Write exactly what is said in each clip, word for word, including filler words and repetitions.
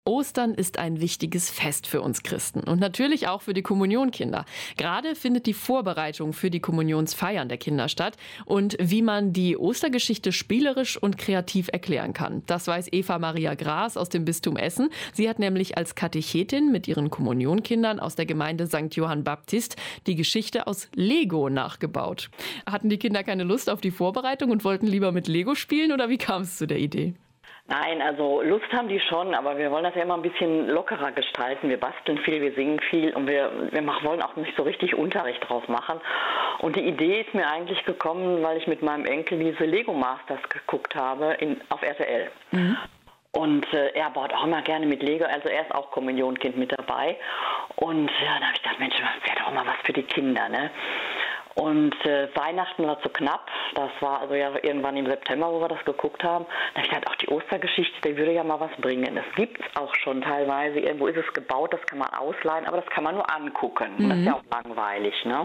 Ostern ist ein wichtiges Fest für uns Christen und natürlich auch für die Kommunionkinder. Gerade findet die Vorbereitung für die Kommunionsfeiern der Kinder statt und wie man die Ostergeschichte spielerisch und kreativ erklären kann. Das weiß Eva Maria Gras aus dem Bistum Essen. Sie hat nämlich als Katechetin mit ihren Kommunionkindern aus der Gemeinde Sankt Johann Baptist die Geschichte aus Lego nachgebaut. Hatten die Kinder keine Lust auf die Vorbereitung und wollten lieber mit Lego spielen oder wie kam es zu der Idee? Nein, also Lust haben die schon, aber wir wollen das ja immer ein bisschen lockerer gestalten. Wir basteln viel, wir singen viel und wir, wir machen, wollen auch nicht so richtig Unterricht draus machen. Und die Idee ist mir eigentlich gekommen, weil ich mit meinem Enkel diese Lego Masters geguckt habe in, auf R T L. Mhm. Und äh, er baut auch immer gerne mit Lego, also er ist auch Kommunionkind mit dabei. Und ja, dann habe ich gedacht, Mensch, das wäre doch mal was für die Kinder, ne? Und äh, Weihnachten war zu knapp, das war also ja irgendwann im September, wo wir das geguckt haben. Da habe ich gedacht, auch die Ostergeschichte, die würde ja mal was bringen. Das gibt es auch schon teilweise, irgendwo ist es gebaut, das kann man ausleihen, aber das kann man nur angucken. Mhm. Das ist ja auch langweilig, ne?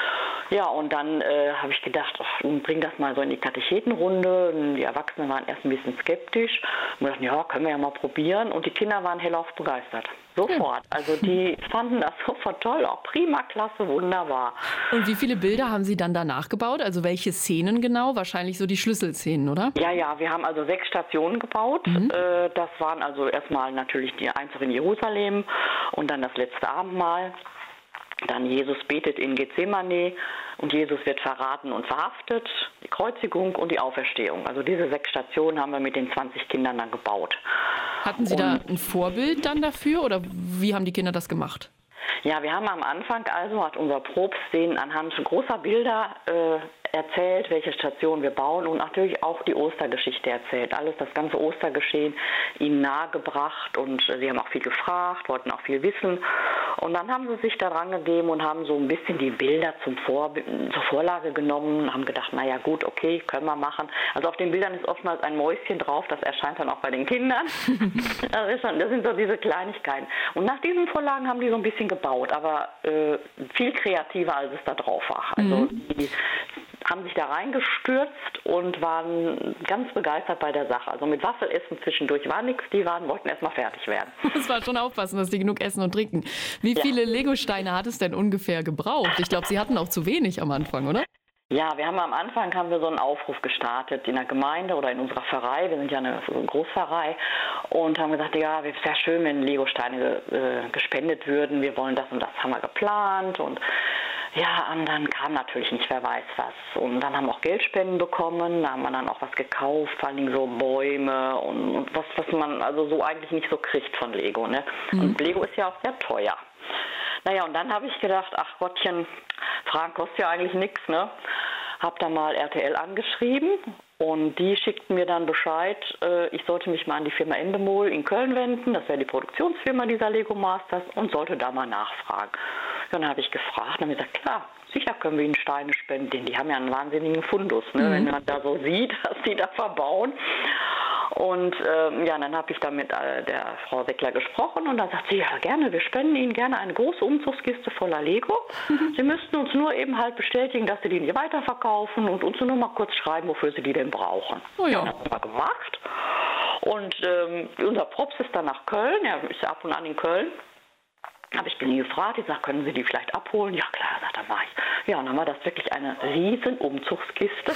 Ja, und dann äh, habe ich gedacht, ach, bring das mal so in die Katechetenrunde. Die Erwachsenen waren erst ein bisschen skeptisch. Und dachten, ja, können wir ja mal probieren. Und die Kinder waren hellauf begeistert. Sofort. Also die fanden das sofort toll. Auch prima, klasse, wunderbar. Und wie viele Bilder haben Sie dann danach gebaut? Also welche Szenen genau? Wahrscheinlich so die Schlüsselszenen, oder? Ja, ja, wir haben also sechs Stationen gebaut. Mhm. Äh, das waren also erstmal natürlich die Einzug in Jerusalem und dann das letzte Abendmahl. Dann Jesus betet in Gethsemane und Jesus wird verraten und verhaftet, die Kreuzigung und die Auferstehung. Also diese sechs Stationen haben wir mit den zwanzig Kindern dann gebaut. Hatten Sie und, da ein Vorbild dann dafür oder wie haben die Kinder das gemacht? Ja, wir haben am Anfang also, hat unser Probst denen anhand großer Bilder äh, erzählt, welche Station wir bauen und natürlich auch die Ostergeschichte erzählt. Alles, das ganze Ostergeschehen ihnen nahegebracht und sie haben auch viel gefragt, wollten auch viel wissen. Und dann haben sie sich daran gegeben und haben so ein bisschen die Bilder zum Vor- zur Vorlage genommen und haben gedacht, naja gut, okay, können wir machen. Also auf den Bildern ist oftmals ein Mäuschen drauf, das erscheint dann auch bei den Kindern. Das, ist dann, das sind so diese Kleinigkeiten. Und nach diesen Vorlagen haben die so ein bisschen gebaut, aber äh, viel kreativer, als es da drauf war. Also mhm. die haben sich da reingestürzt und waren ganz begeistert bei der Sache. Also mit Waffelessen zwischendurch war nichts, die waren, wollten erstmal fertig werden. Das war schon aufpassen, dass die genug essen und trinken. Wie ja. viele Legosteine hat es denn ungefähr gebraucht? Ich glaube, Sie hatten auch zu wenig am Anfang, oder? Ja, wir haben am Anfang haben wir so einen Aufruf gestartet in der Gemeinde oder in unserer Pfarrei. Wir sind ja eine so eine Großpfarrei und haben gesagt, ja, es wäre schön, wenn Legosteine äh, gespendet würden. Wir wollen das und das haben wir geplant und ja, und dann kam natürlich nicht, wer weiß was. Und dann haben wir auch Geldspenden bekommen, da haben wir dann auch was gekauft, vor allem so Bäume und, und was, was man also so eigentlich nicht so kriegt von Lego, ne? Mhm. Und Lego ist ja auch sehr teuer. Naja, und dann habe ich gedacht, ach Gottchen, Fragen kostet ja eigentlich nichts, ne? Hab da mal R T L angeschrieben und die schickten mir dann Bescheid, äh, ich sollte mich mal an die Firma Endemol in Köln wenden, das wäre die Produktionsfirma dieser Lego Masters und sollte da mal nachfragen. Dann habe ich gefragt und habe gesagt, klar, sicher können wir ihnen Steine spenden, denn die haben ja einen wahnsinnigen Fundus, ne? Mhm. Wenn man da so sieht, was die da verbauen. Und ähm, ja, dann habe ich da mit äh, der Frau Seckler gesprochen und dann sagt sie, ja gerne, wir spenden Ihnen gerne eine große Umzugskiste voller Lego. Mhm. Sie müssten uns nur eben halt bestätigen, dass Sie die nicht weiterverkaufen und uns nur mal kurz schreiben, wofür Sie die denn brauchen. Oh ja. Ja, das haben wir gemacht. Und ähm, unser Props ist dann nach Köln, er ist ja ab und an in Köln. Habe ich ihn gefragt, ich sage, können Sie die vielleicht abholen? Ja klar, sagt er, mach ich. Ja, und dann war das wirklich eine riesen Umzugskiste.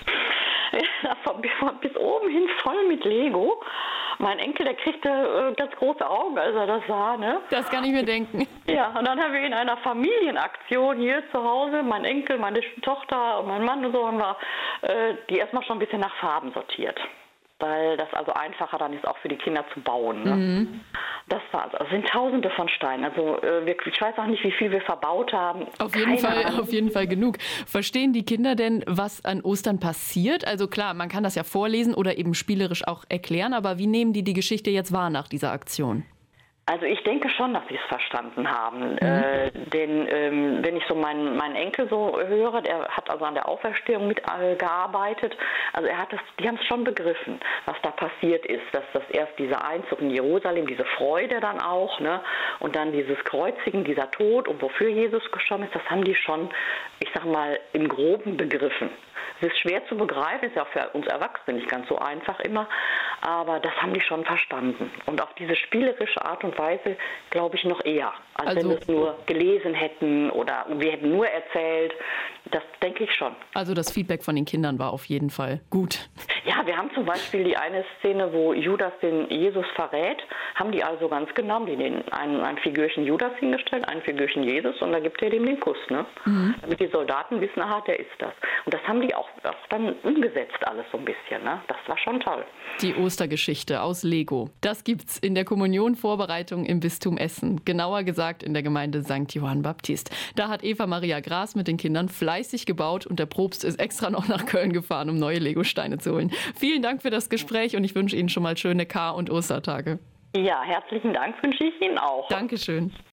Ja, von, von bis oben hin voll mit Lego. Mein Enkel, der kriegte äh, ganz große Augen, als er das sah, ne? Das kann ich mir denken. Ja, und dann haben wir in einer Familienaktion hier zu Hause, mein Enkel, meine Tochter und mein Mann und so, haben wir äh, die erstmal schon ein bisschen nach Farben sortiert. Weil das also einfacher dann ist, auch für die Kinder zu bauen. Ne? Mhm. Das war also, es sind Tausende von Steinen. Also äh, wir, ich weiß auch nicht, wie viel wir verbaut haben. Auf jeden Fall, auf jeden Fall genug. Verstehen die Kinder denn, was an Ostern passiert? Also klar, man kann das ja vorlesen oder eben spielerisch auch erklären, aber wie nehmen die die Geschichte jetzt wahr nach dieser Aktion? Also ich denke schon, dass sie es verstanden haben. Mhm. Äh, denn ähm, wenn ich so meinen, meinen Enkel so höre, der hat also an der Auferstehung mitgearbeitet, äh, also er hat das, die haben es schon begriffen, was da passiert ist, dass das erst dieser Einzug in Jerusalem, diese Freude dann auch, ne, und dann dieses Kreuzigen, dieser Tod und wofür Jesus gestorben ist, das haben die schon, ich sag mal, im Groben begriffen. Es ist schwer zu begreifen, ist ja auch für uns Erwachsene nicht ganz so einfach immer, Aber das haben die schon verstanden. Und auf diese spielerische Art und Weise glaube ich noch eher, als also, wenn wir es nur gelesen hätten oder wir hätten nur erzählt. Das denke ich schon. Also das Feedback von den Kindern war auf jeden Fall gut. Ja, wir haben zum Beispiel die eine Szene, wo Judas den Jesus verrät, haben die also ganz genommen, die den ein, ein Figürchen Judas hingestellt, ein Figürchen Jesus und da gibt er dem den Kuss, ne? Mhm. Damit die Soldaten wissen, aha, der ist das. Und das haben die auch, auch dann umgesetzt alles so ein bisschen, ne? Das war schon toll. Die Ostergeschichte aus Lego. Das gibt's in der Kommunionvorbereitung im Bistum Essen. Genauer gesagt in der Gemeinde Sankt Johann Baptist. Da hat Eva Maria Gras mit den Kindern fleißig gebaut und der Propst ist extra noch nach Köln gefahren, um neue Legosteine zu holen. Vielen Dank für das Gespräch und ich wünsche Ihnen schon mal schöne Kar- und Ostertage. Ja, herzlichen Dank wünsche ich Ihnen auch. Dankeschön.